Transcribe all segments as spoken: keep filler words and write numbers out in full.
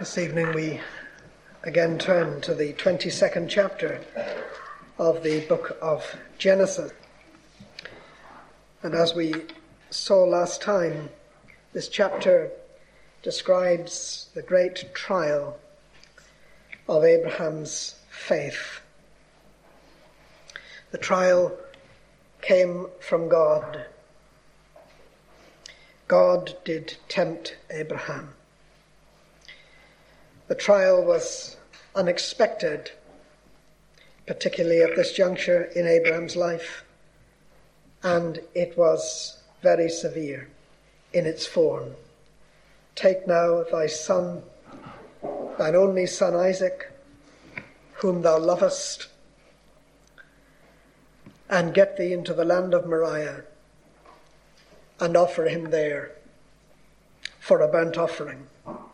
This evening we again turn to the twenty-second chapter of the book of Genesis. And as we saw last time, this chapter describes the great trial of Abraham's faith. The trial came from God. God did tempt Abraham. The trial was unexpected, particularly at this juncture in Abraham's life, and it was very severe in its form. Take now thy son, thine only son Isaac, whom thou lovest, and get thee into the land of Moriah, and offer him there for a burnt offering.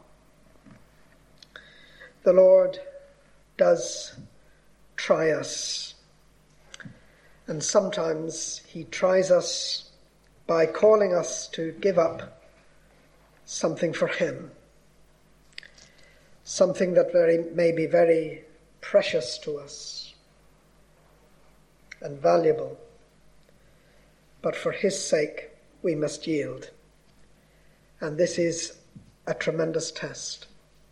The Lord does try us, and sometimes he tries us by calling us to give up something for him, something that very may be very precious to us and valuable, but for his sake we must yield. And this is a tremendous test.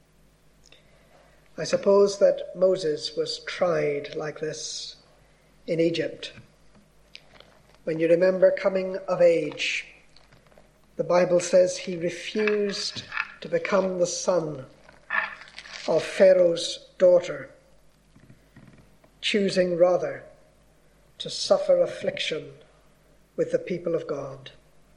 I suppose that Moses was tried like this in Egypt. When you remember coming of age, the Bible says he refused to become the son of Pharaoh's daughter, choosing rather to suffer affliction with the people of God.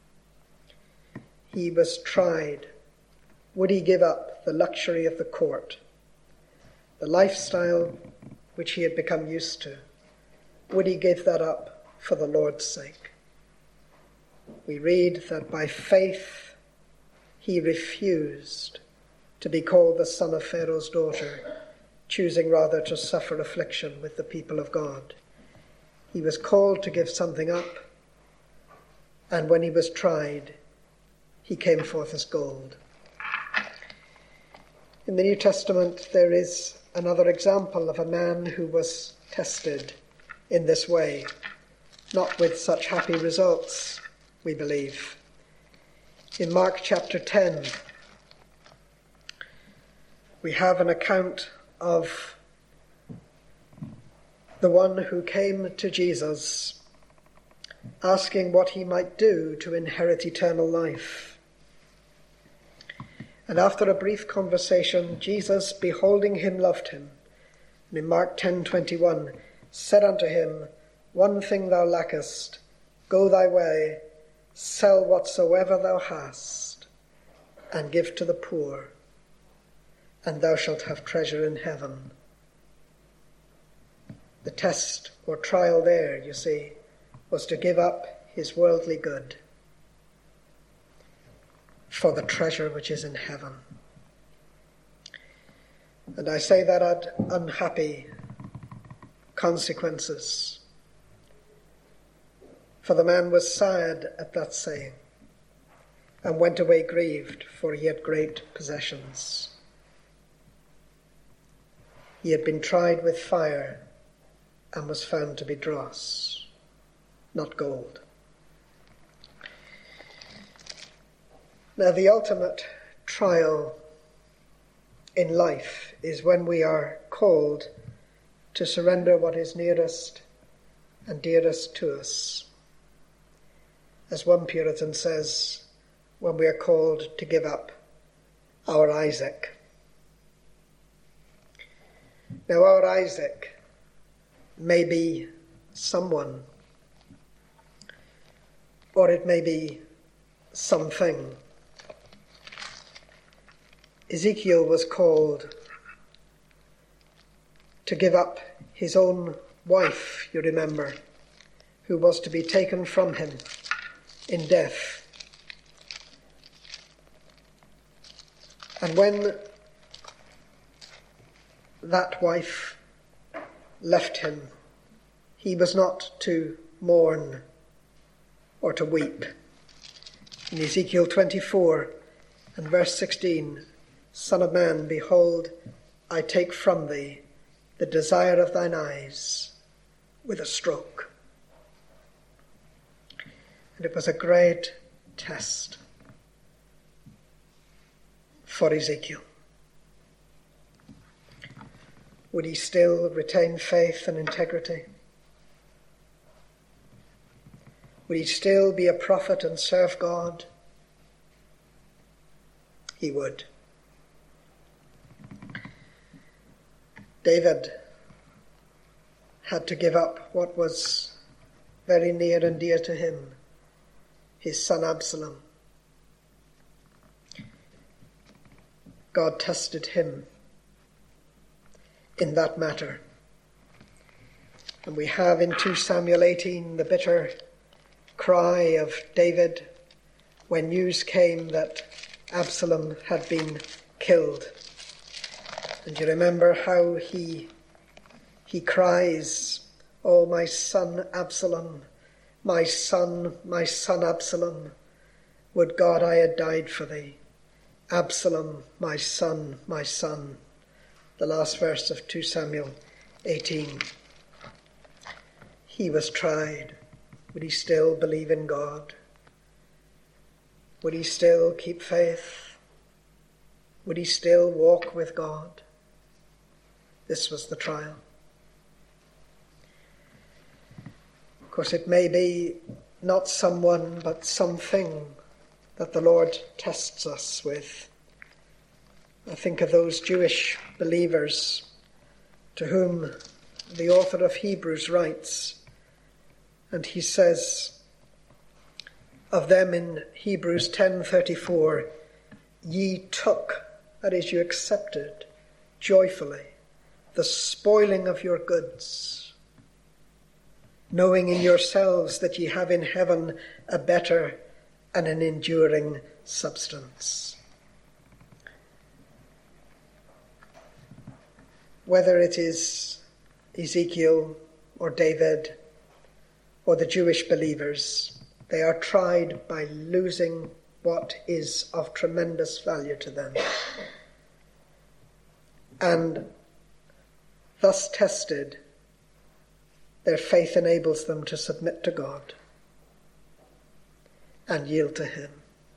He was tried. Would he give up the luxury of the court, the lifestyle which he had become used to? Would he give that up for the Lord's sake? We read that by faith he refused to be called the son of Pharaoh's daughter, choosing rather to suffer affliction with the people of God. He was called to give something up, and when he was tried, he came forth as gold. In the New Testament, there is another example of a man who was tested in this way, not with such happy results, we believe. In Mark chapter ten, we have an account of the one who came to Jesus asking what he might do to inherit eternal life. And after a brief conversation, Jesus, beholding him, loved him. And in Mark ten twenty-one, said unto him, One thing thou lackest, go thy way, sell whatsoever thou hast, and give to the poor, and thou shalt have treasure in heaven. The test or trial there, you see, was to give up his worldly good for the treasure which is in heaven. And I say that had unhappy consequences. For the man was sad at that saying, and went away grieved, for he had great possessions. He had been tried with fire, and was found to be dross, not gold. Now, the ultimate trial in life is when we are called to surrender what is nearest and dearest to us. As one Puritan says, when we are called to give up our Isaac. Now, our Isaac may be someone, or it may be something. Ezekiel was called to give up his own wife, you remember, who was to be taken from him in death. And when that wife left him, he was not to mourn or to weep. In Ezekiel twenty-four and verse sixteen, Son of man, behold, I take from thee the desire of thine eyes with a stroke. And it was a great test for Ezekiel. Would he still retain faith and integrity? Would he still be a prophet and serve God? He would. David had to give up what was very near and dear to him, his son Absalom. God tested him in that matter. And we have in Second Samuel eighteen the bitter cry of David when news came that Absalom had been killed. And you remember how he he cries, "Oh, my son Absalom, my son, my son Absalom, would God I had died for thee. Absalom, my son, my son." The last verse of Second Samuel eighteen. He was tried. Would he still believe in God? Would he still keep faith? Would he still walk with God? This was the trial. Of course, it may be not someone, but something that the Lord tests us with. I think of those Jewish believers to whom the author of Hebrews writes, and he says of them in Hebrews ten thirty-four, "Ye took," that is, you accepted joyfully, "the spoiling of your goods, knowing in yourselves that ye have in heaven a better and an enduring substance." Whether it is Ezekiel or David or the Jewish believers, they are tried by losing what is of tremendous value to them. And thus tested, their faith enables them to submit to God and yield to him.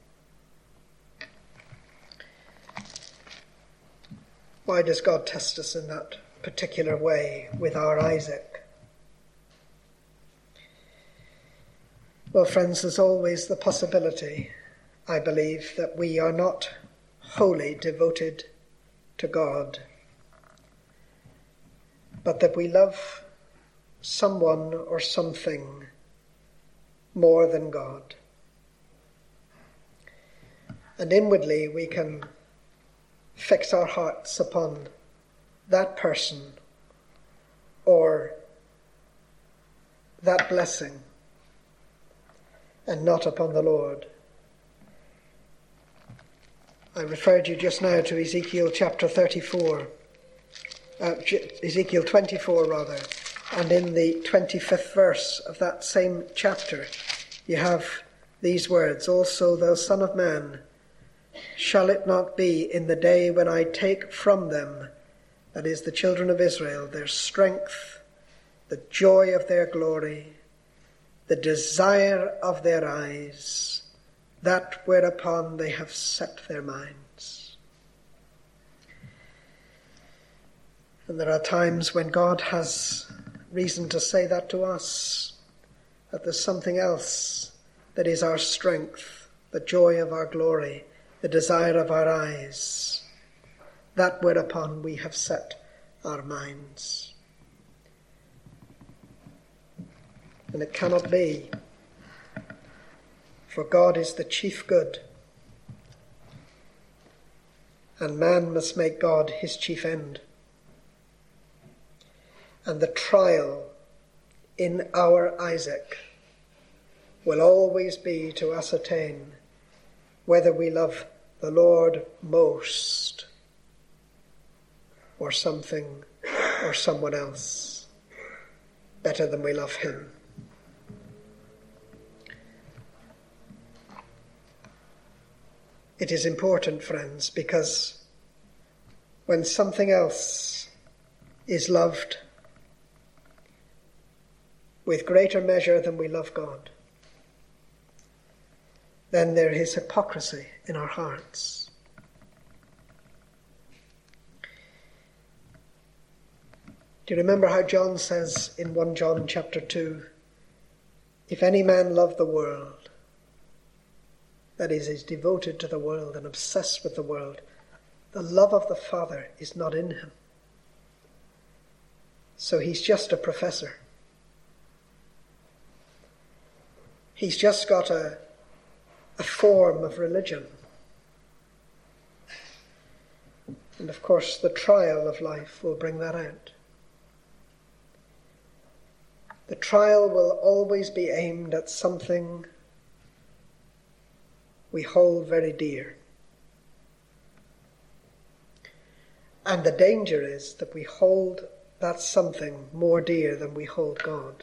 Why does God test us in that particular way with our Isaac? Well, friends, there's always the possibility, I believe, that we are not wholly devoted to God, but that we love someone or something more than God. And inwardly we can fix our hearts upon that person or that blessing and not upon the Lord. I referred you just now to Ezekiel chapter thirty-four, uh, Ezekiel twenty-four rather, and in the twenty-fifth verse of that same chapter you have these words, "Also, thou son of man, shall it not be in the day when I take from them," that is the children of Israel, "their strength, the joy of their glory, the desire of their eyes, that whereupon they have set their minds." And there are times when God has reason to say that to us, that there's something else that is our strength, the joy of our glory, the desire of our eyes, that whereupon we have set our minds. And it cannot be, for God is the chief good, and man must make God his chief end. And the trial in our Isaac will always be to ascertain whether we love the Lord most or something or someone else better than we love him. It is important, friends, because when something else is loved with greater measure than we love God, then there is hypocrisy in our hearts. Do you remember how John says in First John chapter two, if any man love the world, that is, is devoted to the world and obsessed with the world, the love of the Father is not in him. So he's just a professor. He's just got a, a form of religion. And of course, the trial of life will bring that out. The trial will always be aimed at something we hold very dear. And the danger is that we hold that something more dear than we hold God.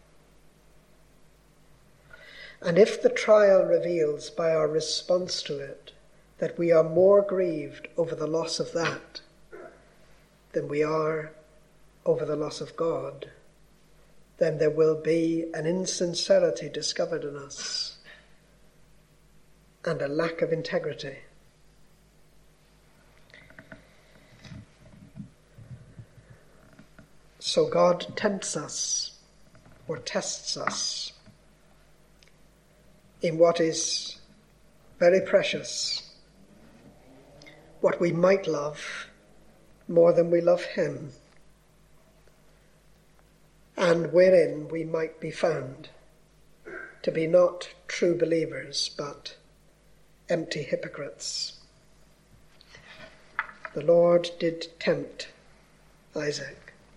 And if the trial reveals by our response to it that we are more grieved over the loss of that than we are over the loss of God, then there will be an insincerity discovered in us and a lack of integrity. So God tempts us or tests us in what is very precious, what we might love more than we love him, and wherein we might be found to be not true believers, but empty hypocrites. The Lord did tempt Isaac.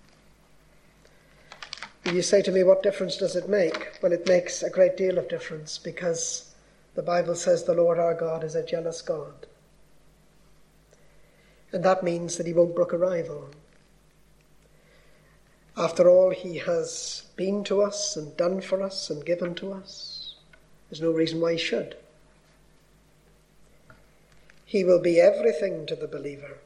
You say to me, what difference does it make? Well, it makes a great deal of difference, because the Bible says the Lord our God is a jealous God. And that means that he won't brook a rival. After all he has been to us and done for us and given to us, there's no reason why he should. He will be everything to the believer,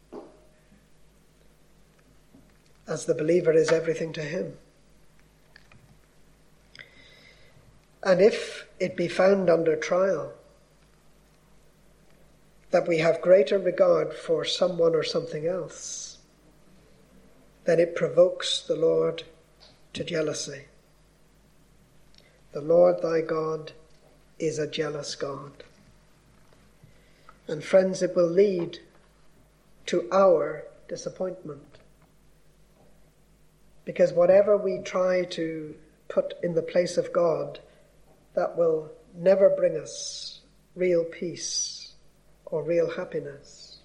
as the believer is everything to him. And if it be found under trial that we have greater regard for someone or something else, then it provokes the Lord to jealousy. The Lord thy God is a jealous God. And friends, it will lead to our disappointment. Because whatever we try to put in the place of God, that will never bring us real peace or real happiness.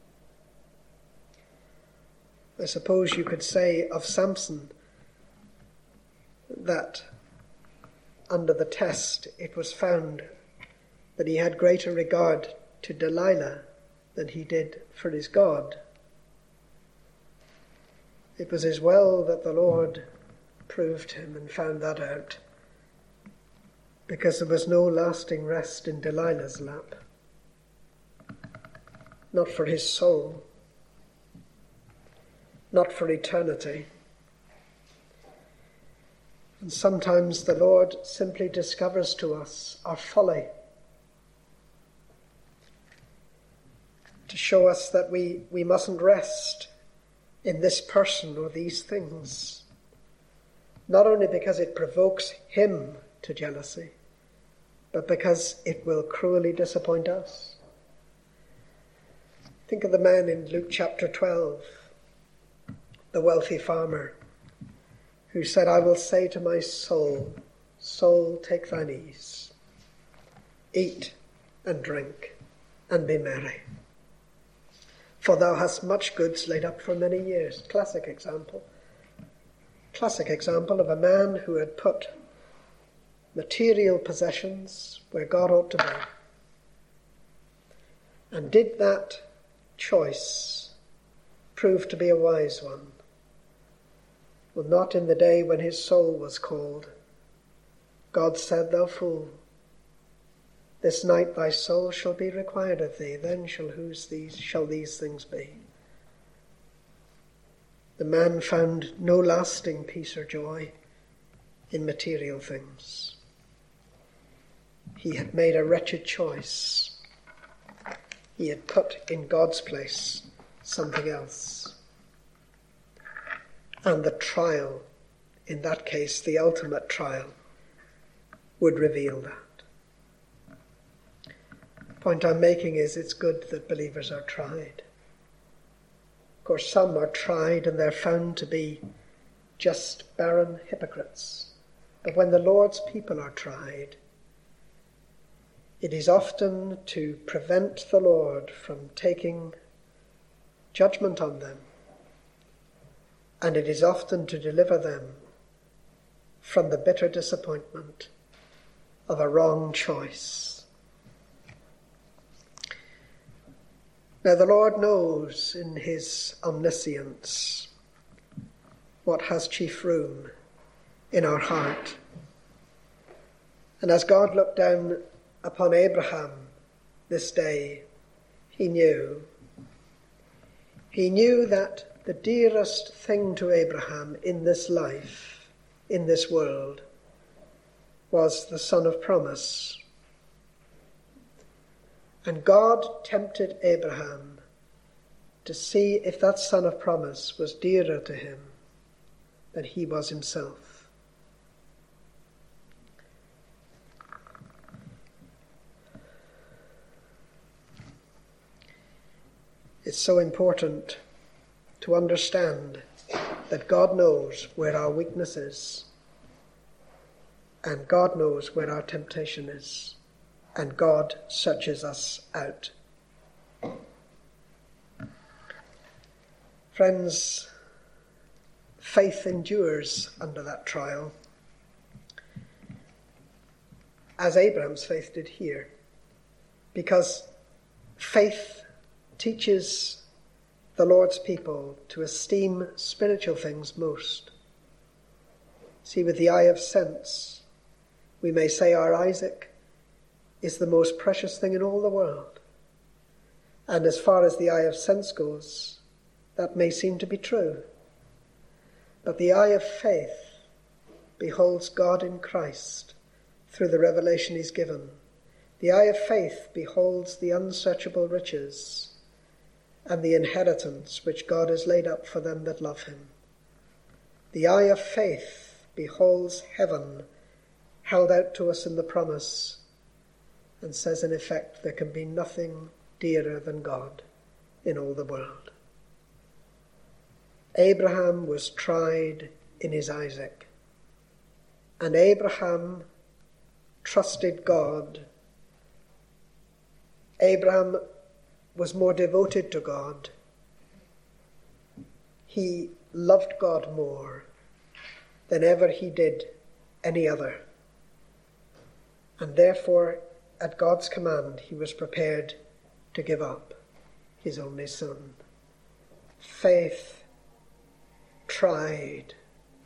I suppose you could say of Samson that under the test it was found that he had greater regard to Delilah than he did for his God. It was as well that the Lord proved him and found that out, because there was no lasting rest in Delilah's lap. Not for his soul, not for eternity. And sometimes the Lord simply discovers to us our folly, to show us that we, we mustn't rest in this person or these things, not only because it provokes him to jealousy, but because it will cruelly disappoint us. Think of the man in Luke chapter twelve, the wealthy farmer, who said, I will say to my soul, soul, take thine ease, eat and drink and be merry, for thou hast much goods laid up for many years. Classic example. Classic example of a man who had put material possessions where God ought to be, and did that choice prove to be a wise one? Well, not in the day when his soul was called. God said, thou fool, this night thy soul shall be required of thee, then shall whose these shall these things be? The man found no lasting peace or joy in material things. He had made a wretched choice. He had put in God's place something else. And the trial, in that case, the ultimate trial, would reveal that. The point I'm making is it's good that believers are tried. Of course, some are tried and they're found to be just barren hypocrites. But when the Lord's people are tried, it is often to prevent the Lord from taking judgment on them, and it is often to deliver them from the bitter disappointment of a wrong choice. Now the Lord knows in his omniscience what has chief room in our heart. And as God looked down upon Abraham this day, he knew. He knew that the dearest thing to Abraham in this life, in this world, was the son of promise. And God tempted Abraham to see if that son of promise was dearer to him than he was himself. It's so important to understand that God knows where our weakness is, and God knows where our temptation is, and God searches us out. Friends, faith endures under that trial, as Abraham's faith did here, because faith teaches the Lord's people to esteem spiritual things most. See, with the eye of sense, we may say our Isaac is the most precious thing in all the world. And as far as the eye of sense goes, that may seem to be true. But the eye of faith beholds God in Christ through the revelation he's given. The eye of faith beholds the unsearchable riches and the inheritance which God has laid up for them that love him. The eye of faith beholds heaven held out to us in the promise, and says in effect, there can be nothing dearer than God in all the world. Abraham was tried in his Isaac, and Abraham trusted God. Abraham was more devoted to God. He loved God more than ever he did any other. And therefore, at God's command, he was prepared to give up his only son. Faith tried,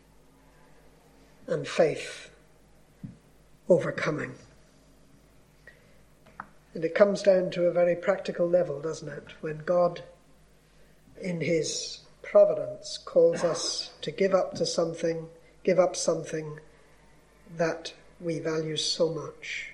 and faith overcoming. And it comes down to a very practical level, doesn't it? When God, in his providence, calls us to give up to something, give up something that we value so much.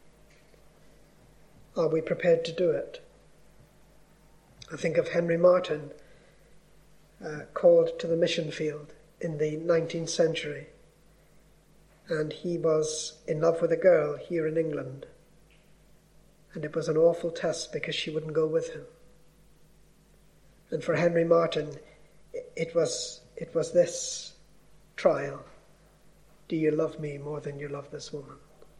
Are we prepared to do it? I think of Henry Martyn, uh, called to the mission field in the nineteenth century. And he was in love with a girl here in England. And it was an awful test because she wouldn't go with him. And for Henry Martyn, it was it was this trial. Do you love me more than you love this woman?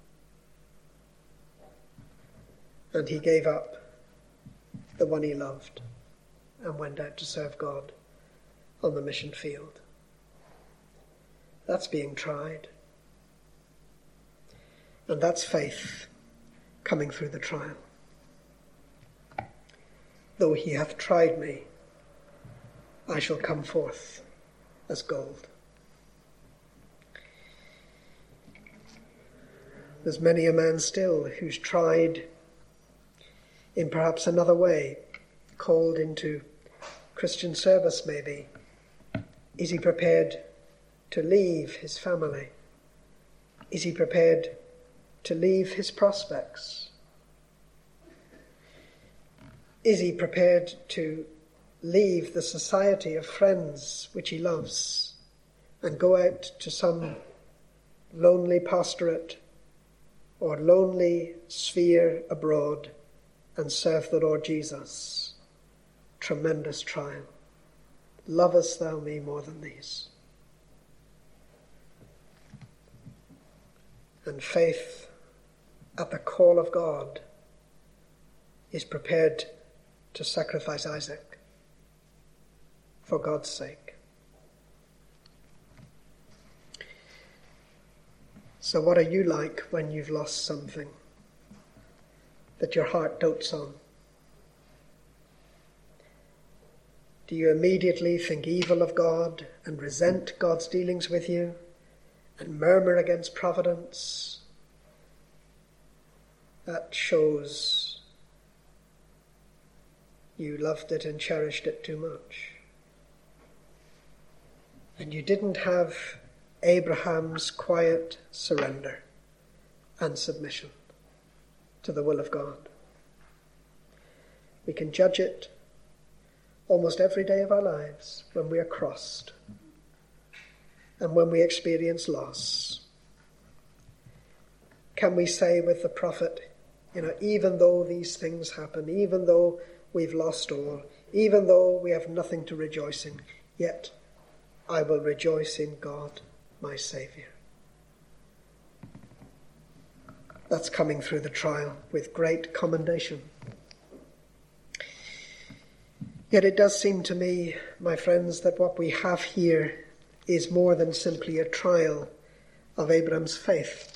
And he gave up the one he loved and went out to serve God on the mission field. That's being tried. And that's faith coming through the trial. Though he hath tried me, I shall come forth as gold. There's many a man still who's tried in perhaps another way, called into Christian service maybe, Is he prepared to leave his family? Is he prepared to leave his prospects? Is he prepared to leave the society of friends which he loves and go out to some lonely pastorate or lonely sphere abroad and serve the Lord Jesus? Tremendous trial. Lovest thou me more than these? And faith at the call of God is prepared to sacrifice Isaac for God's sake. So what are you like when you've lost something that your heart dotes on? Do you immediately think evil of God and resent God's dealings with you and murmur against providence? That shows you loved it and cherished it too much. And you didn't have Abraham's quiet surrender and submission to the will of God. We can judge it almost every day of our lives when we are crossed and when we experience loss. Can we say with the prophet, you know, even though these things happen, even though we've lost all, even though we have nothing to rejoice in, yet I will rejoice in God, my Saviour. That's coming through the trial with great commendation. Yet it does seem to me, my friends, that what we have here is more than simply a trial of Abraham's faith.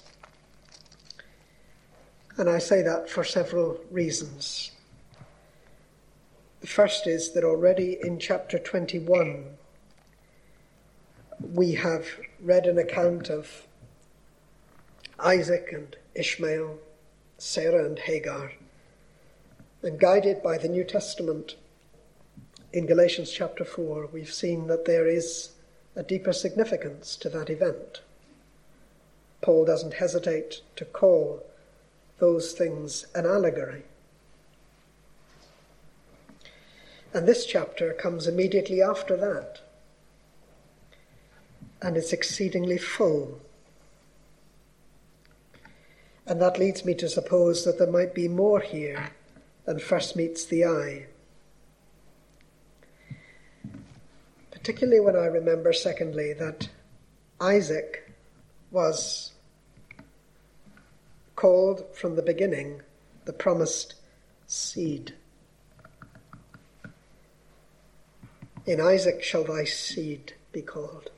And I say that for several reasons. The first is that already in chapter twenty-one, we have read an account of Isaac and Ishmael, Sarah and Hagar, and guided by the New Testament, in Galatians chapter four, we've seen that there is a deeper significance to that event. Paul doesn't hesitate to call those things an allegory. And this chapter comes immediately after that, and it's exceedingly full. And that leads me to suppose that there might be more here than first meets the eye. Particularly when I remember, secondly, that Isaac was called from the beginning the promised seed. In Isaac shall thy seed be called.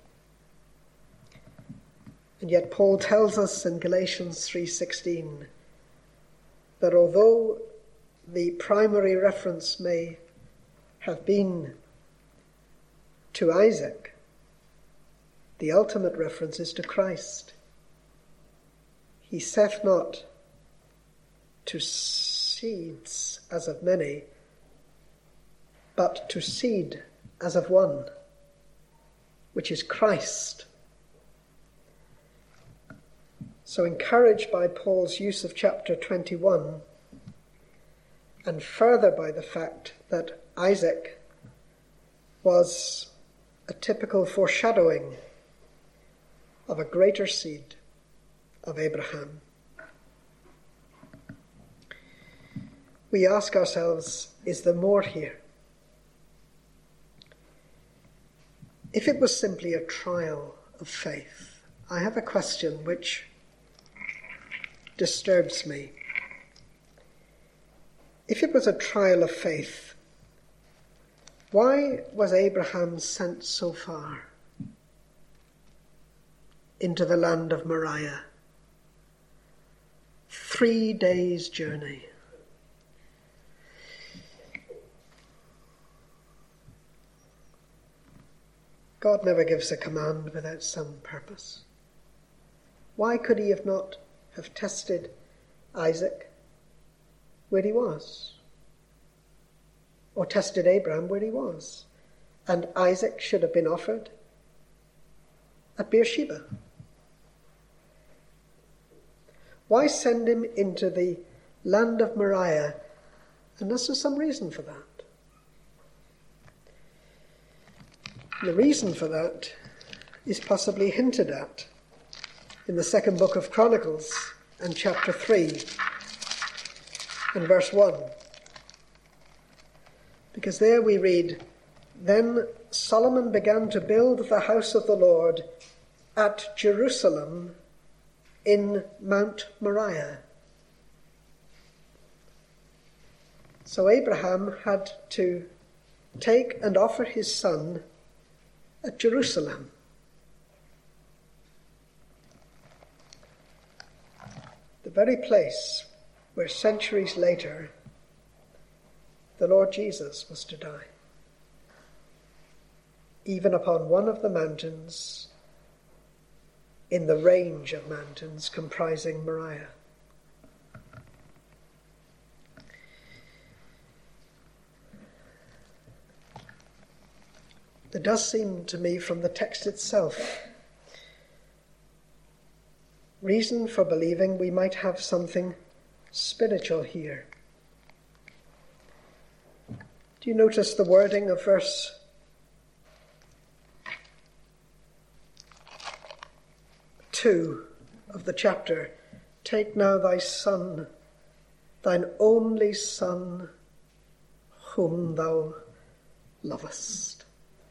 And yet Paul tells us in Galatians three sixteen that although the primary reference may have been to Isaac, the ultimate reference is to Christ. He saith not to seeds as of many, but to seed as of one, which is Christ. So encouraged by Paul's use of chapter twenty-one, and further by the fact that Isaac was a typical foreshadowing of a greater seed of Abraham, we ask ourselves, is there more here? If it was simply a trial of faith, I have a question which disturbs me. If it was a trial of faith, why was Abraham sent so far into the land of Moriah? Three days' journey. God never gives a command without some purpose. Why could he have not have tested Isaac where he was? Or tested Abraham where he was? And Isaac should have been offered at Beersheba? Why send him into the land of Moriah unless there's some reason for that? The reason for that is possibly hinted at in the second book of Chronicles and chapter three and verse one. Because there we read, "Then Solomon began to build the house of the Lord at Jerusalem in Mount Moriah." So Abraham had to take and offer his son at Jerusalem. The very place where centuries later the Lord Jesus was to die. Even upon one of the mountains in the range of mountains comprising Moriah. There does seem to me from the text itself reason for believing we might have something spiritual here. Do you notice the wording of verse two of the chapter? "Take now thy son, thine only son, whom thou lovest."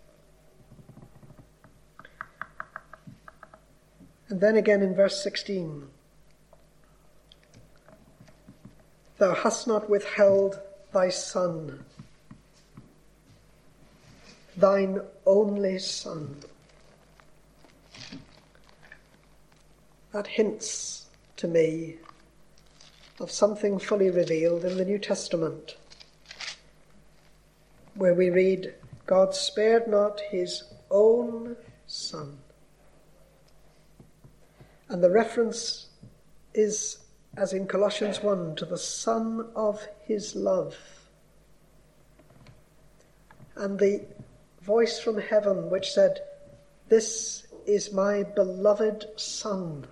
And then again in verse sixteen, "Thou hast not withheld thy son, thine only son." That hints to me of something fully revealed in the New Testament, where we read, "God spared not his own son." And the reference is, as in Colossians one, to the Son of his love. And the voice from heaven which said, "This is my beloved Son."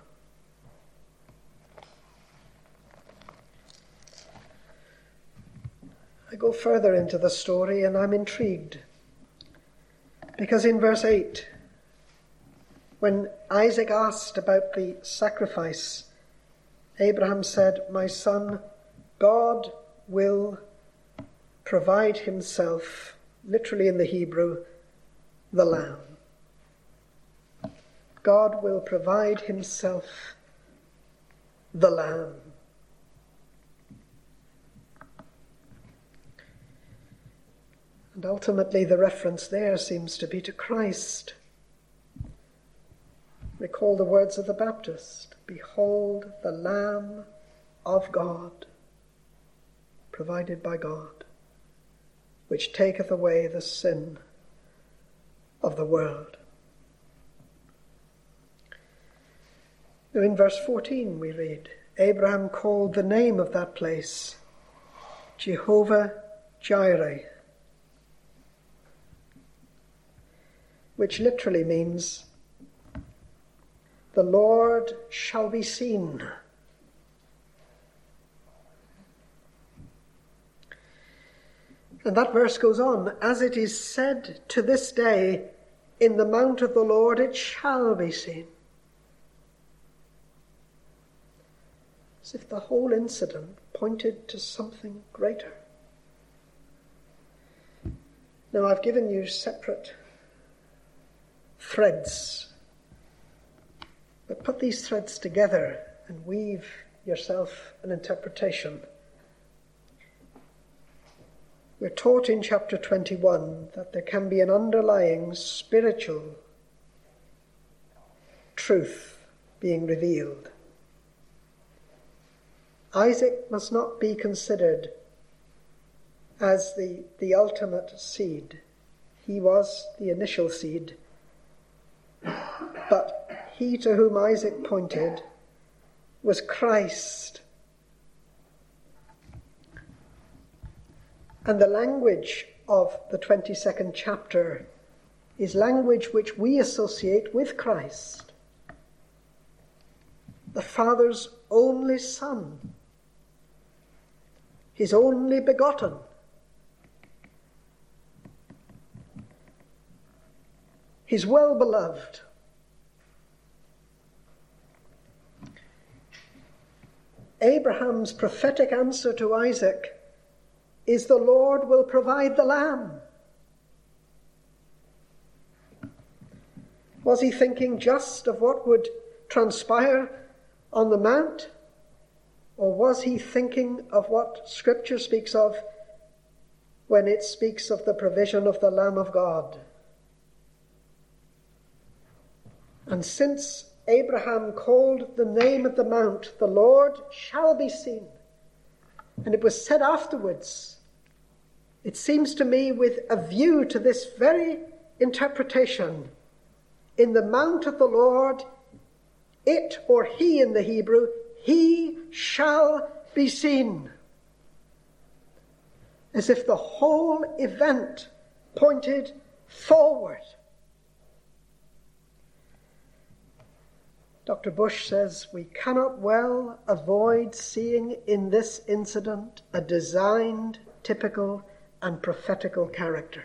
I go further into the story and I'm intrigued. Because in verse eight, when Isaac asked about the sacrifice, Abraham said, "My son, God will provide himself," literally in the Hebrew, "the lamb." God will provide himself the lamb. And ultimately the reference there seems to be to Christ. Recall the words of the Baptist, "Behold the Lamb of God, provided by God, which taketh away the sin of the world." Now in verse fourteen we read, Abraham called the name of that place Jehovah Jireh, which literally means "the Lord shall be seen." And that verse goes on, "As it is said to this day, in the mount of the Lord it shall be seen." As if the whole incident pointed to something greater. Now I've given you separate threads, but put these threads together and weave yourself an interpretation. We're taught in chapter twenty-one that there can be an underlying spiritual truth being revealed. Isaac must not be considered as the, the ultimate seed. He was the initial seed. But he to whom Isaac pointed was Christ. And the language of the twenty-second chapter is language which we associate with Christ, the Father's only Son, his only begotten. His well-beloved. Abraham's prophetic answer to Isaac is, the Lord will provide the lamb. Was he thinking just of what would transpire on the mount? Or was he thinking of what Scripture speaks of when it speaks of the provision of the Lamb of God? And since Abraham called the name of the mount, the Lord shall be seen, and it was said afterwards, it seems to me with a view to this very interpretation, in the mount of the Lord, it, or he in the Hebrew, he shall be seen. As if the whole event pointed forward. Doctor Bush says we cannot well avoid seeing in this incident a designed, typical, and prophetical character.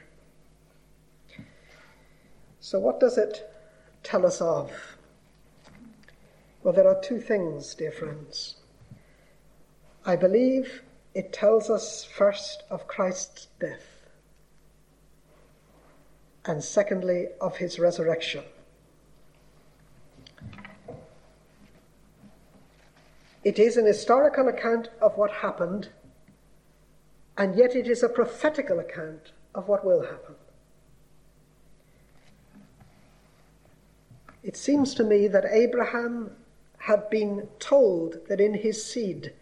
So what does it tell us of? Well, there are two things, dear friends. I believe it tells us first of Christ's death, and secondly of his resurrection. It is an historical account of what happened, and yet it is a prophetical account of what will happen. It seems to me that Abraham had been told that in his seed,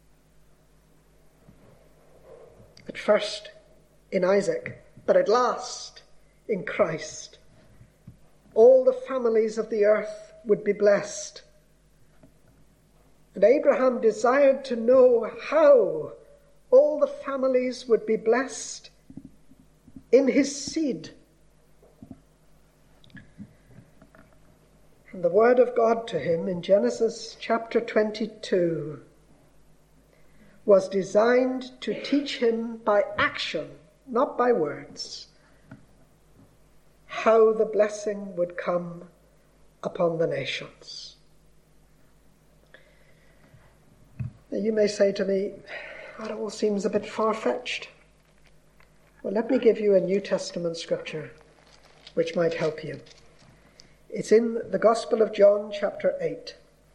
at first in Isaac, but at last in Christ, all the families of the earth would be blessed. And Abraham desired to know how all the families would be blessed in his seed. And the word of God to him in Genesis chapter twenty-two was designed to teach him by action, not by words, how the blessing would come upon the nations. Now you may say to me, that all seems a bit far-fetched. Well, let me give you a New Testament scripture which might help you. It's in the Gospel of John, chapter eight.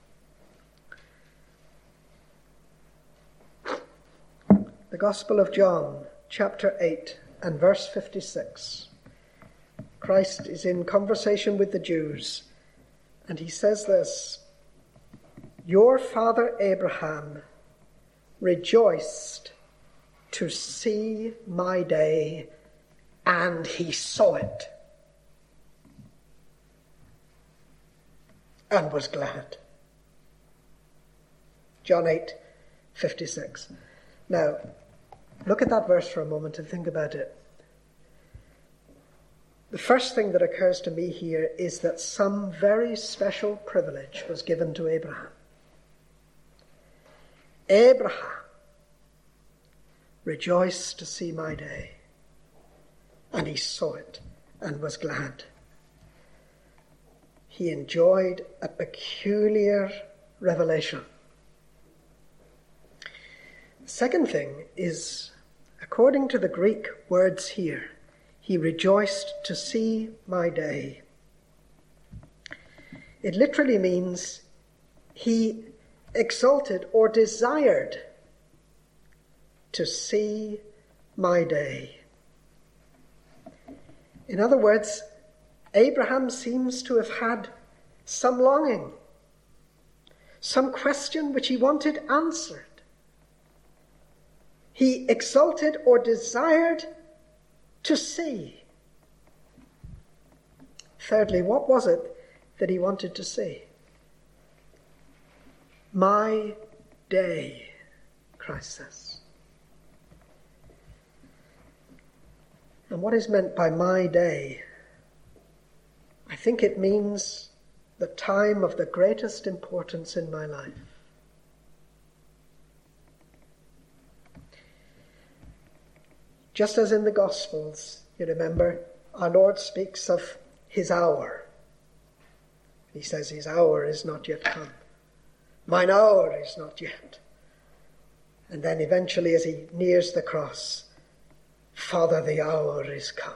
The Gospel of John, chapter eight, and verse fifty-six. Christ is in conversation with the Jews, and he says this, "Your father Abraham rejoiced to see my day, and he saw it, and was glad." John eight, fifty-six. Now, look at that verse for a moment and think about it. The first thing that occurs to me here is that some very special privilege was given to Abraham. Abraham rejoiced to see my day, and he saw it and was glad. He enjoyed a peculiar revelation. The second thing is, according to the Greek words here, he rejoiced to see my day. It literally means he exalted or desired to see my day. In other words, Abraham seems to have had some longing, some question which he wanted answered. He exalted or desired to see. Thirdly, what was it that he wanted to see? My day, Christ says. And what is meant by my day? I think it means the time of the greatest importance in my life. Just as in the Gospels, you remember, our Lord speaks of his hour. He says his hour is not yet come. Mine hour is not yet. And then eventually as he nears the cross, Father, the hour is come.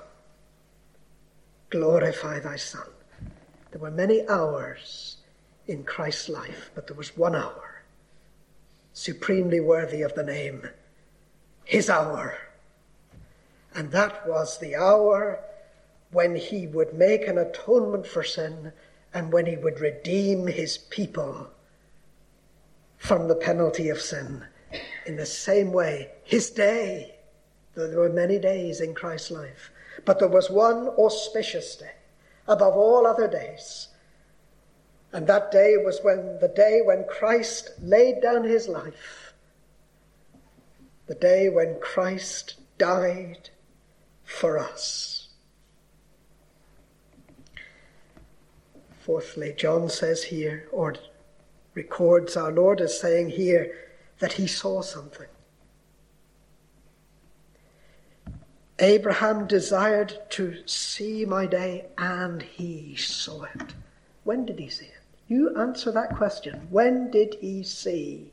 Glorify thy Son. There were many hours in Christ's life, but there was one hour, supremely worthy of the name, his hour. And that was the hour when he would make an atonement for sin and when he would redeem his people from the penalty of sin. In the same way, his day, though there were many days in Christ's life, but there was one auspicious day above all other days. And that day was when the day when Christ laid down his life, the day when Christ died for us. Fourthly, John says here, or records our Lord as saying here, that he saw something. Abraham desired to see my day, and he saw it. When did he see it? You answer that question. When did he see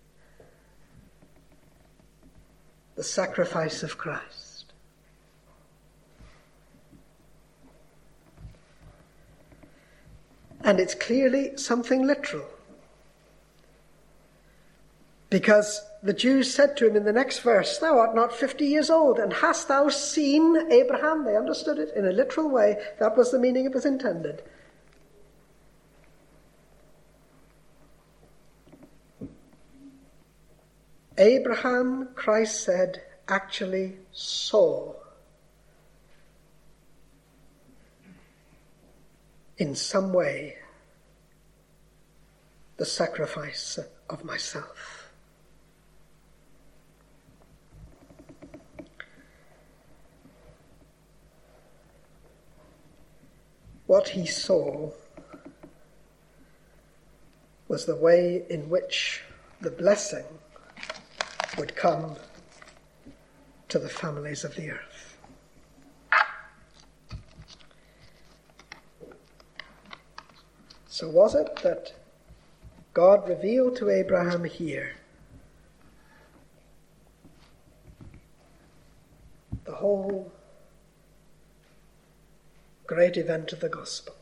the sacrifice of Christ? And it's clearly something literal. Because the Jews said to him in the next verse, thou art not fifty years old, and hast thou seen Abraham? They understood it in a literal way. That was the meaning it was intended. Abraham, Christ said, actually saw in some way the sacrifice of myself. What he saw was the way in which the blessing would come to the families of the earth. So was it that God revealed to Abraham here the whole great event of the gospel?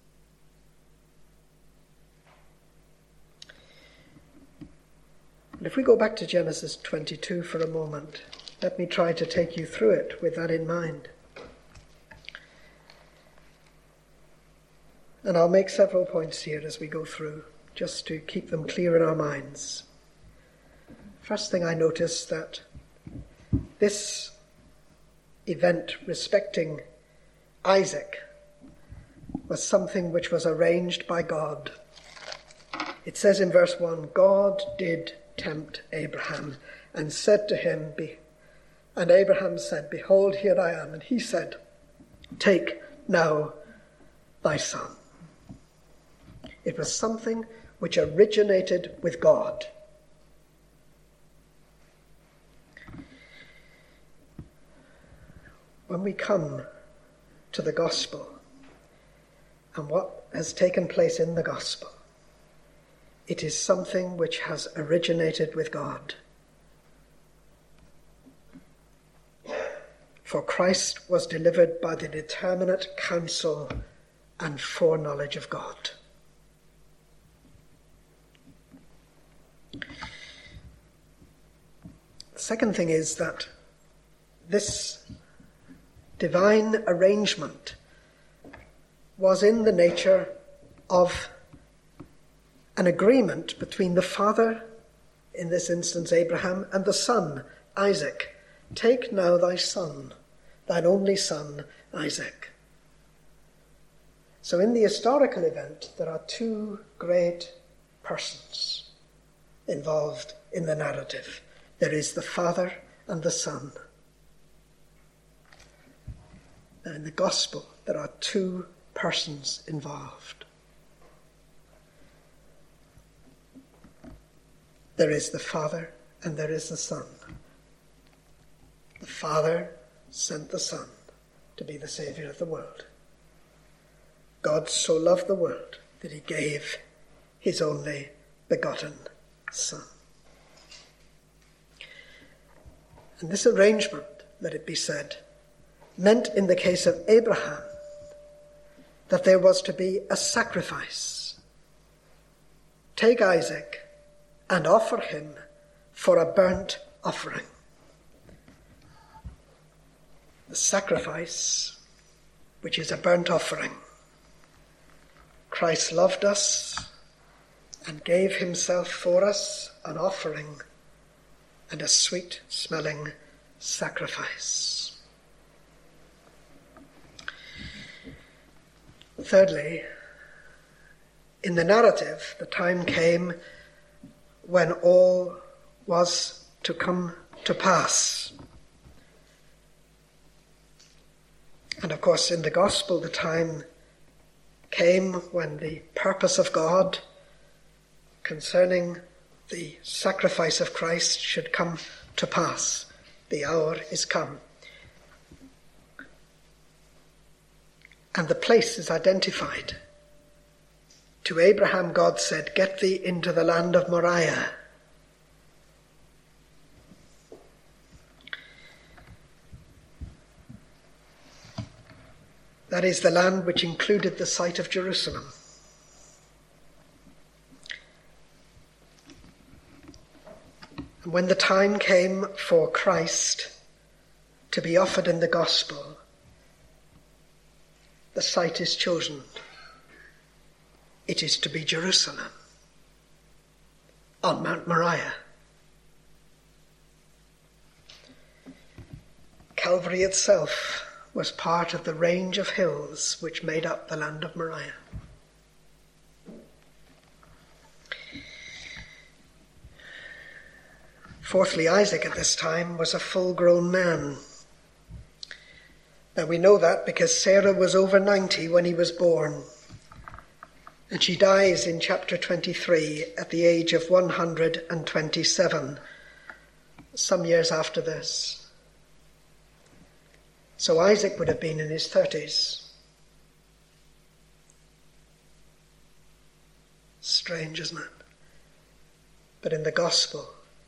And if we go back to Genesis twenty-two for a moment, let me try to take you through it with that in mind. And I'll make several points here as we go through, just to keep them clear in our minds. First thing I notice that this event respecting Isaac was something which was arranged by God. It says in verse one, God did tempt Abraham and said to him, Be- and Abraham said, behold, here I am. And he said, take now thy son. It was something which originated with God. When we come to the gospel and what has taken place in the gospel, it is something which has originated with God. For Christ was delivered by the determinate counsel and foreknowledge of God. The second thing is that this divine arrangement was in the nature of an agreement between the father, in this instance Abraham, and the son, Isaac. Take now thy son, thine only son, Isaac. So in the historical event, there are two great persons involved in the narrative. There is the father and the son. Now in the gospel, there are two persons involved. There is the Father and there is the Son. The Father sent the Son to be the Saviour of the world. God so loved the world that he gave his only begotten Son. And this arrangement, let it be said, meant in the case of Abraham that there was to be a sacrifice. Take Isaac and offer him for a burnt offering. The sacrifice, which is a burnt offering. Christ loved us and gave himself for us an offering and a sweet-smelling sacrifice. Thirdly, in the narrative, the time came when all was to come to pass. And of course, in the gospel, the time came when the purpose of God concerning the sacrifice of Christ should come to pass. The hour is come. And the place is identified. To Abraham, God said, "Get thee into the land of Moriah." That is the land which included the site of Jerusalem. And when the time came for Christ to be offered in the gospel, the site is chosen. It is to be Jerusalem, on Mount Moriah. Calvary itself was part of the range of hills which made up the land of Moriah. Fourthly, Isaac at this time was a full-grown man. Now we know that because Sarah was over ninety when he was born. And she dies in chapter twenty-three at the age of one hundred twenty-seven, some years after this. So Isaac would have been in his thirties. Strange, isn't it? But in the gospel,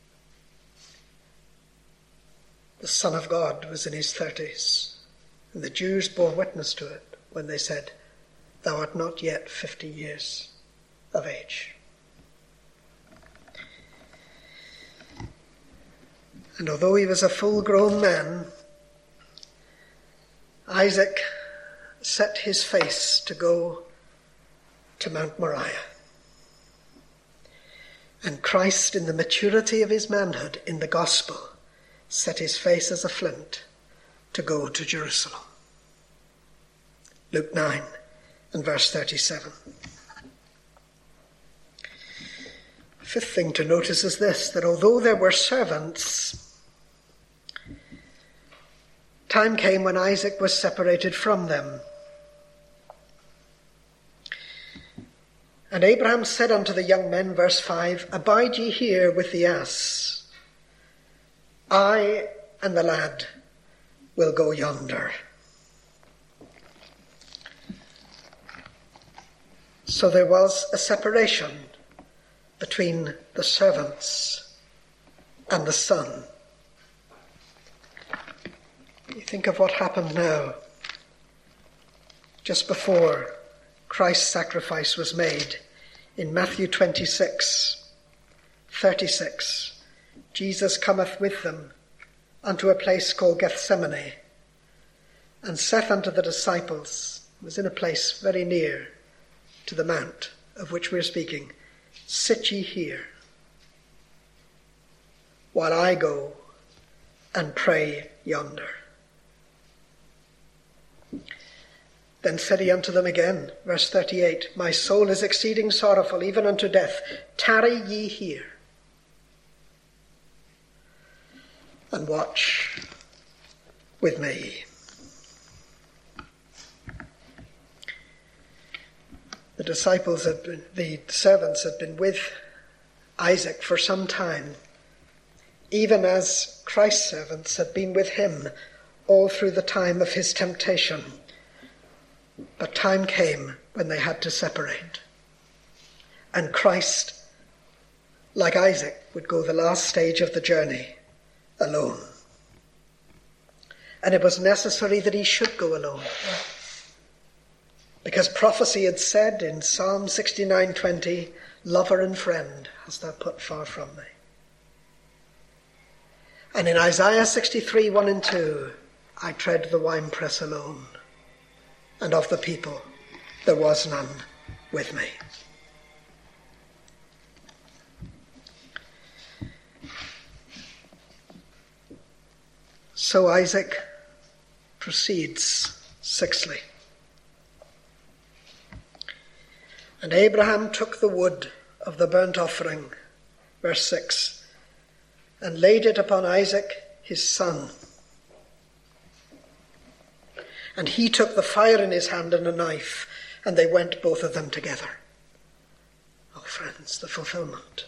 the Son of God was in his thirties. And the Jews bore witness to it when they said, "Thou art not yet fifty years of age." And although he was a full-grown man, Isaac set his face to go to Mount Moriah. And Christ, in the maturity of his manhood in the gospel, set his face as a flint to go to Jerusalem. Luke nine and verse thirty-seven. The fifth thing to notice is this, that although there were servants, time came when Isaac was separated from them. And Abraham said unto the young men, verse five, "Abide ye here with the ass. I and the lad will go yonder." So there was a separation between the servants and the Son. You think of what happened now. Just before Christ's sacrifice was made, in Matthew twenty-six, thirty-six, Jesus cometh with them unto a place called Gethsemane, and saith unto the disciples, was in a place very near to the mount of which we are speaking, "Sit ye here, while I go and pray yonder." Then said he unto them again, verse thirty-eight, "My soul is exceeding sorrowful, even unto death. Tarry ye here, and watch with me." The disciples had been, the servants had been with Isaac for some time, even as Christ's servants had been with him all through the time of his temptation. But time came when they had to separate. And Christ, like Isaac, would go the last stage of the journey alone. And it was necessary that he should go alone, because prophecy had said in Psalm sixty-nine twenty, "Lover and friend hast thou put far from me." And in Isaiah sixty-three, one and two, "I tread the winepress alone, and of the people there was none with me." So Isaac proceeds, sixthly. And Abraham took the wood of the burnt offering, verse six, and laid it upon Isaac his son. And he took the fire in his hand and a knife, and they went both of them together. Oh, friends, the fulfillment.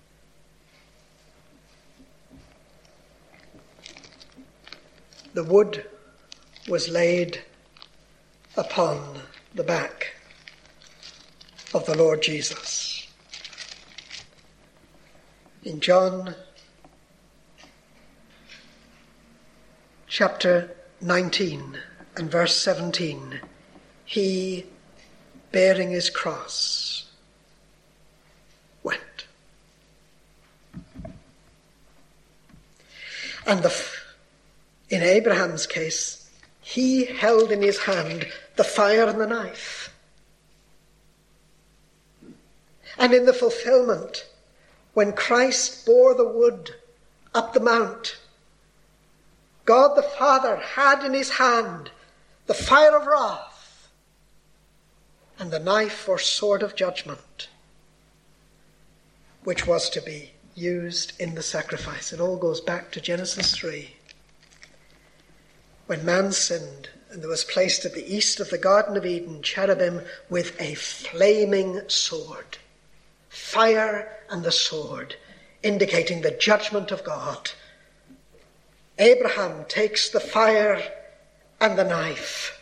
The wood was laid upon the back of the Lord Jesus. In John chapter nineteen and verse seventeen, he, bearing his cross, went. And the, in Abraham's case, he held in his hand the fire and the knife. And in the fulfillment, when Christ bore the wood up the mount, God the Father had in his hand the fire of wrath and the knife or sword of judgment, which was to be used in the sacrifice. It all goes back to Genesis three. When man sinned, and there was placed at the east of the Garden of Eden cherubim with a flaming sword, fire and the sword, indicating the judgment of God. Abraham takes the fire and the knife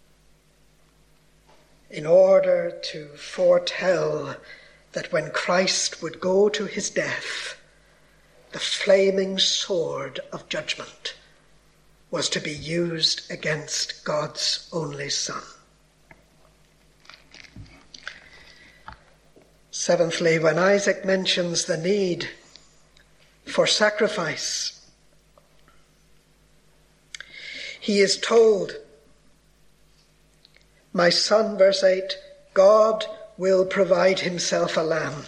in order to foretell that when Christ would go to his death, the flaming sword of judgment was to be used against God's only Son. Seventhly, when Isaac mentions the need for sacrifice, he is told, "My son," verse eight, "God will provide himself a lamb."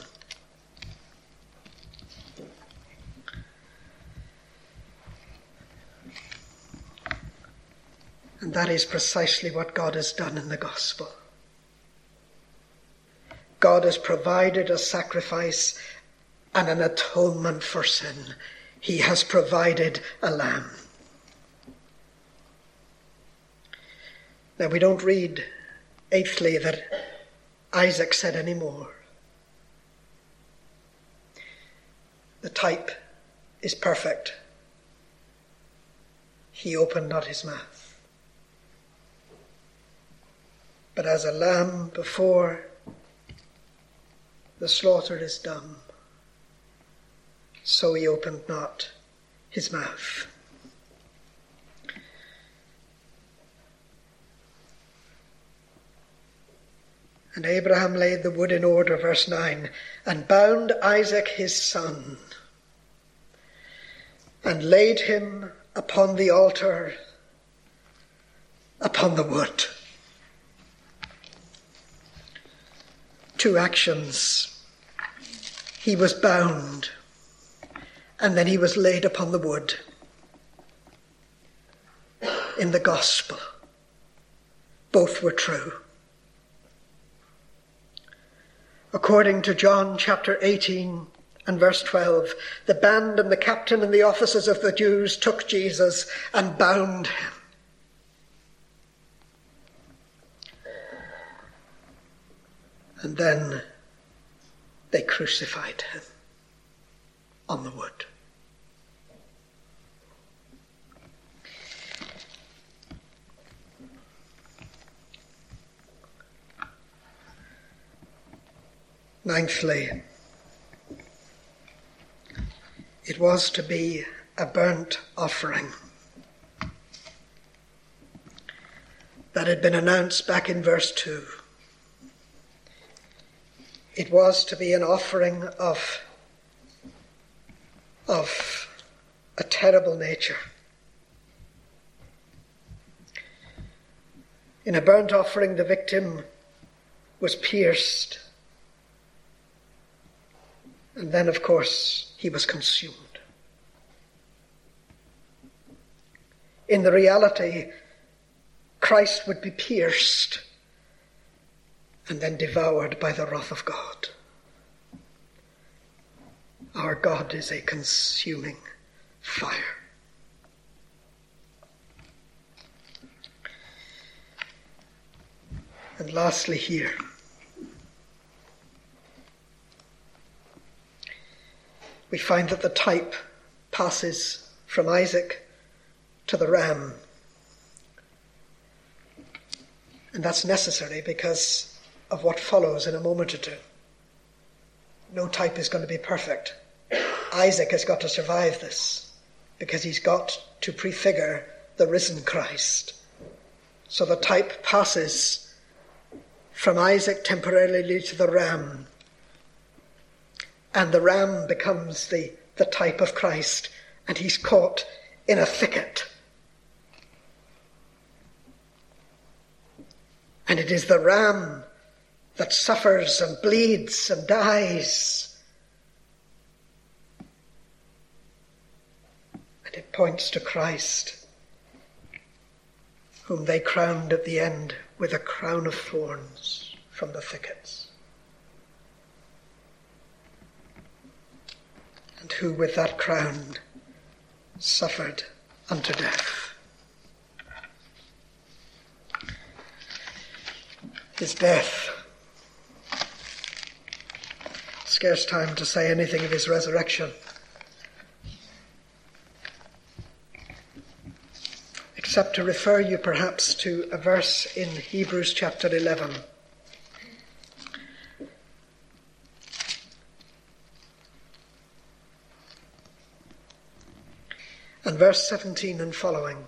And that is precisely what God has done in the gospel. God has provided a sacrifice and an atonement for sin. He has provided a lamb. Now we don't read, eighthly, that Isaac said any more. The type is perfect. He opened not his mouth. But as a lamb before the slaughter is done, so he opened not his mouth. And Abraham laid the wood in order, verse nine, and bound Isaac his son, and laid him upon the altar, upon the wood. Two actions. He was bound, and then he was laid upon the wood. In the gospel, both were true. According to John chapter eighteen and verse twelve, the band and the captain and the officers of the Jews took Jesus and bound him. And then they crucified him on the wood. Ninthly, it was to be a burnt offering that had been announced back in verse two. It was to be an offering of, of a terrible nature. In a burnt offering, the victim was pierced. And then, of course, he was consumed. In the reality, Christ would be pierced and then devoured by the wrath of God. Our God is a consuming fire. And lastly here, we find that the type passes from Isaac to the ram. And that's necessary because of what follows in a moment or two. No type is going to be perfect. Isaac has got to survive this because he's got to prefigure the risen Christ. So the type passes from Isaac temporarily to the ram. And the ram becomes the, the type of Christ, and he's caught in a thicket. And it is the ram that suffers and bleeds and dies. And it points to Christ, whom they crowned at the end with a crown of thorns from the thickets. And who with that crown suffered unto death. His death. Scarce time to say anything of his resurrection. Except to refer you perhaps to a verse in Hebrews chapter eleven. And verse seventeen and following.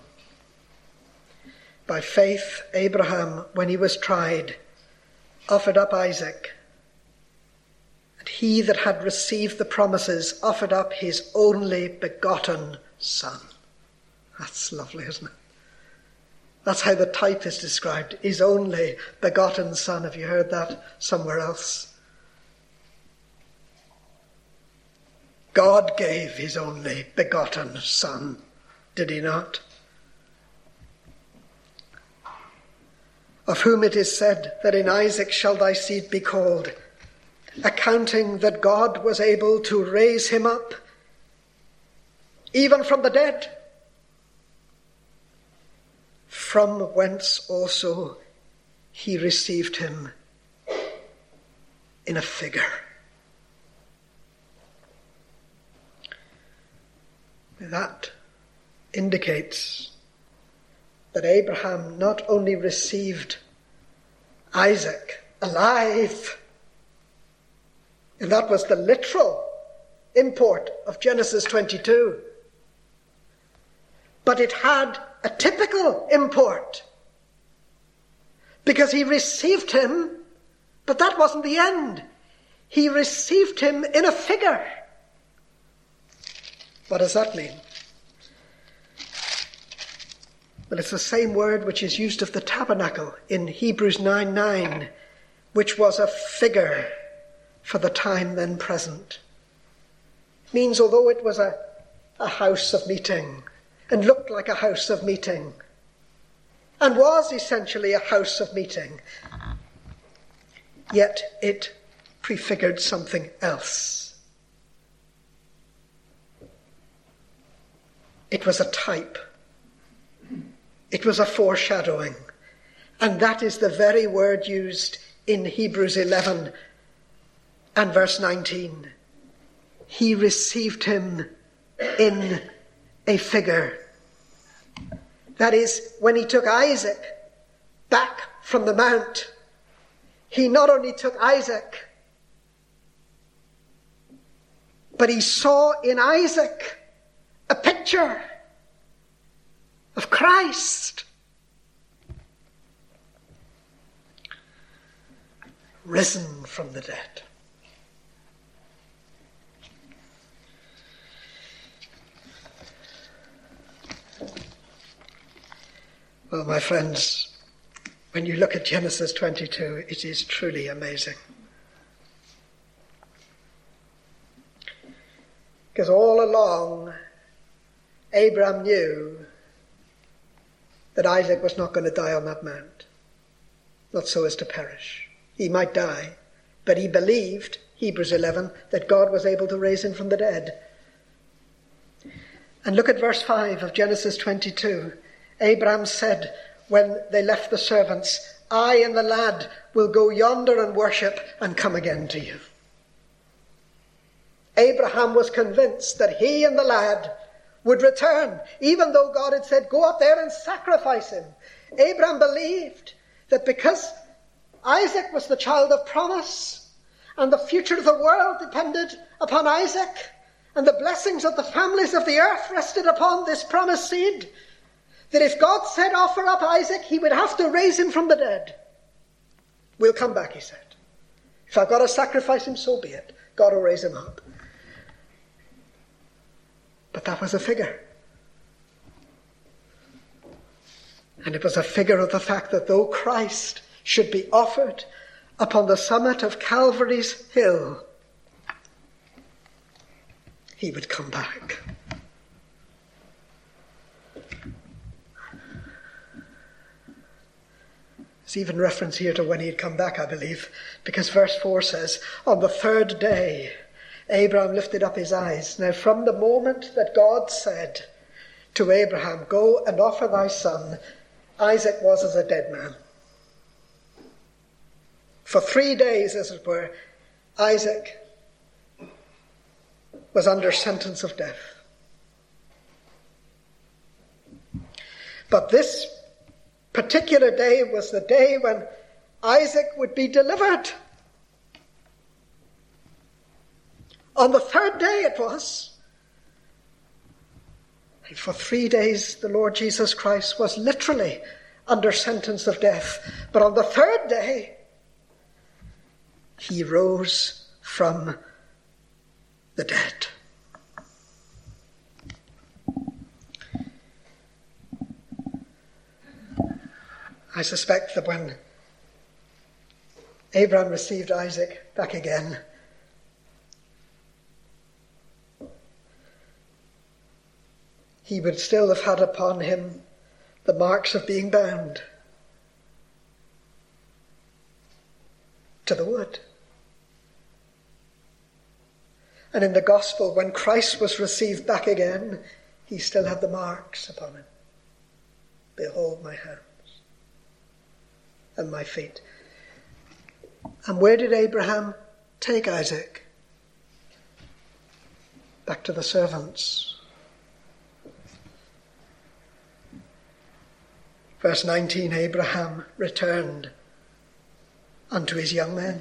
By faith, Abraham, when he was tried, offered up Isaac. And he that had received the promises offered up his only begotten son. That's lovely, isn't it? That's how the type is described. His only begotten son. Have you heard that somewhere else? God gave his only begotten son, did he not? Of whom it is said that in Isaac shall thy seed be called, accounting that God was able to raise him up, even from the dead, from whence also he received him in a figure. That indicates that Abraham not only received Isaac alive, and that was the literal import of Genesis twenty-two, but it had a typical import, because he received him, but that wasn't the end. He received him in a figure. What does that mean? Well, it's the same word which is used of the tabernacle in Hebrews nine nine, which was a figure for the time then present. It means although it was a, a house of meeting and looked like a house of meeting and was essentially a house of meeting, yet it prefigured something else. It was a type. It was a foreshadowing. And that is the very word used in Hebrews eleven and verse nineteen. He received him in a figure. That is, when he took Isaac back from the mount, he not only took Isaac, but he saw in Isaac a picture of Christ, risen from the dead. Well, my friends, when you look at Genesis twenty-two, it is truly amazing. Because all along, Abraham knew that Isaac was not going to die on that mount, not so as to perish. He might die, but he believed, Hebrews eleven, that God was able to raise him from the dead. And look at verse five of Genesis twenty-two. Abraham said, when they left the servants, I and the lad will go yonder and worship and come again to you. Abraham was convinced that he and the lad would return, even though God had said, go up there and sacrifice him. Abraham believed that because Isaac was the child of promise, and the future of the world depended upon Isaac, and the blessings of the families of the earth rested upon this promised seed, that if God said offer up Isaac, he would have to raise him from the dead. We'll come back, he said. If I've got to sacrifice him, so be it. God will raise him up. But that was a figure. And it was a figure of the fact that though Christ should be offered upon the summit of Calvary's hill, he would come back. There's even reference here to when he'd come back, I believe, because verse four says, on the third day, Abraham lifted up his eyes. Now, from the moment that God said to Abraham, go and offer thy son, Isaac was as a dead man. For three days, as it were, Isaac was under sentence of death. But this particular day was the day when Isaac would be delivered. On the third day it was. And for three days the Lord Jesus Christ was literally under sentence of death. But on the third day, he rose from the dead. I suspect that when Abraham received Isaac back again, he would still have had upon him the marks of being bound to the wood. And in the gospel, when Christ was received back again, he still had the marks upon him. Behold my hands and my feet. And where did Abraham take Isaac? Back to the servants. Verse nineteen, Abraham returned unto his young men.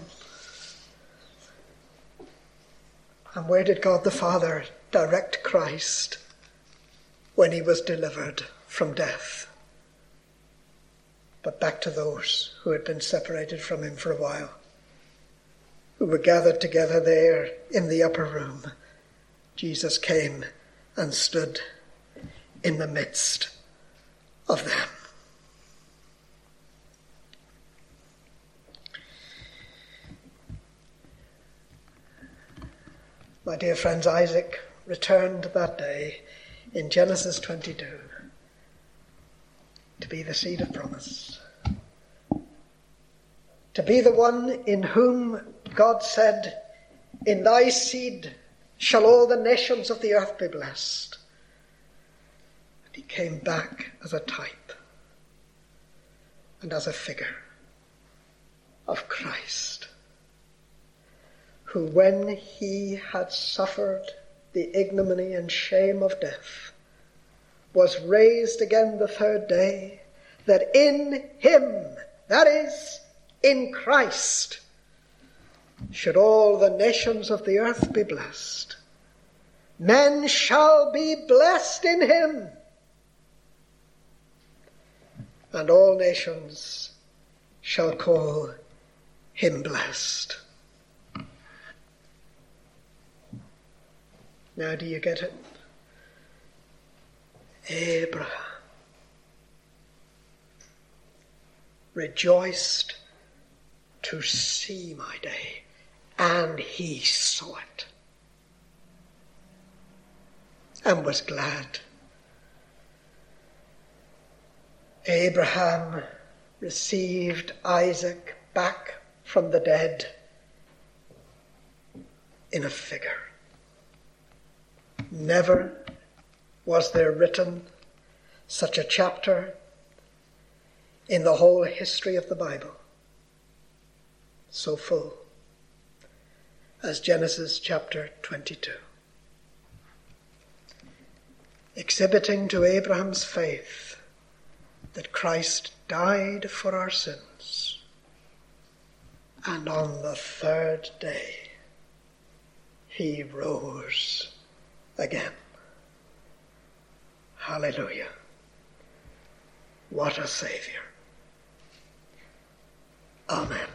And where did God the Father direct Christ when he was delivered from death? But back to those who had been separated from him for a while, who were gathered together there in the upper room. Jesus came and stood in the midst of them. My dear friends, Isaac returned that day in Genesis twenty-two to be the seed of promise, to be the one in whom God said, in thy seed shall all the nations of the earth be blessed. And he came back as a type and as a figure of Christ. who, when he had suffered the ignominy and shame of death, was raised again the third day, that in him, that is, in Christ, should all the nations of the earth be blessed. Men shall be blessed in him, and all nations shall call him blessed. Now, do you get it? Abraham rejoiced to see my day, and he saw it, and was glad. Abraham received Isaac back from the dead in a figure. Never was there written such a chapter in the whole history of the Bible, so full as Genesis chapter twenty-two, exhibiting to Abraham's faith that Christ died for our sins, and on the third day he rose again. Hallelujah. What a Savior. Amen.